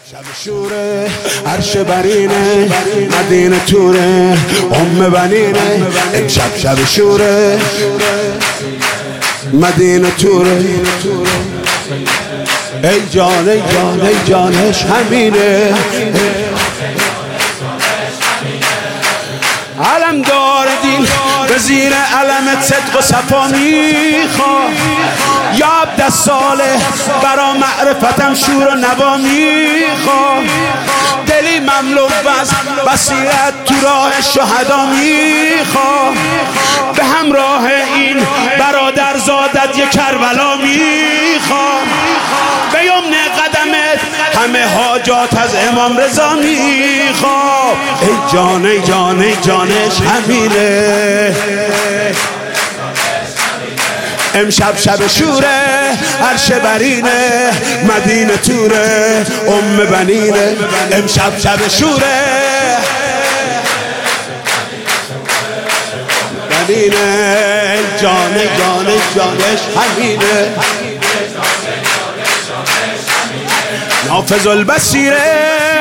شب شوره عرش برینه مدینه توره بنینه امشب شب شوره مدینه توره ای جان ای جان ای جانش همینه علم دار دین به زیر علم صدق و صفا میخواه یا عبد صالح برا معرفتم شور و نوا میخواه دلی مملو از بصیرت تو راه شهدا میخواه به همراه این برادر زادت یک کربلا میخواه به یمن قدمت همه حاجات از امام رضا میخواه ای جان ای جان ای جانش همینه امشب شب شوره عرش برینه مدینه توره بنینه امشب شب شوره بنینه جان جان جانش همینه نافذ البصیره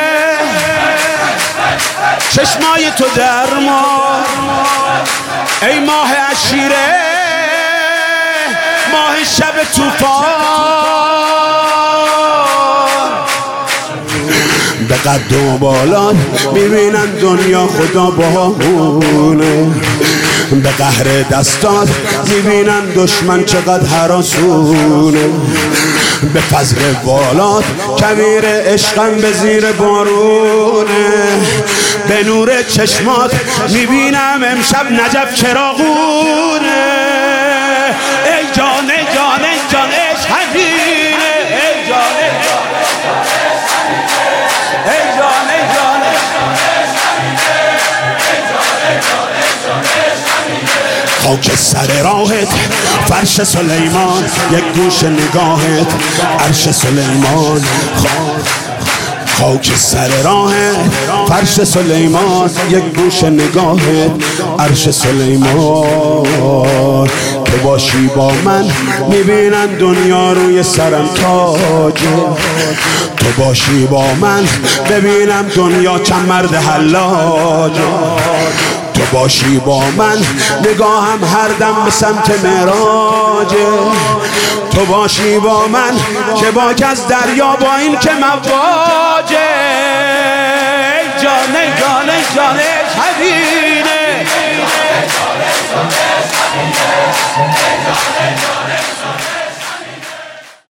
چشمای تو در ما ای ماه عشیره ماه شب توفان به قد و بالات میبینن دنیا خدا باهونه به قهر دستات میبینن دشمن چقدر هراسونه به فضل بالات کویر عشقم به زیر بارونه به نور چشمات میبینم امشب نجف چراغونه ای جان ای جان ای جانش همینه ای جان ای جانش همینه ای جان ای جانش همینه ای جان ای جانش همینه خاک سر راهت فرش سلیمان یک گوش نگاهت عرش سلیمان خاک سر راهت فرش سلیمان یک گوش نگاهت عرش سلیمان تو باشی با من میبینن دنیا روی سرم تاجه تو باشی با من ببینم دنیا چند مرد حلاجه تو باشی با من نگاهم هر دم به سمت معراجه تو باشی با من که باک از دریا با این که مواجه ای جان ای جان ای جانش همینه ای جان ای جانش همینه ای جان ای جانش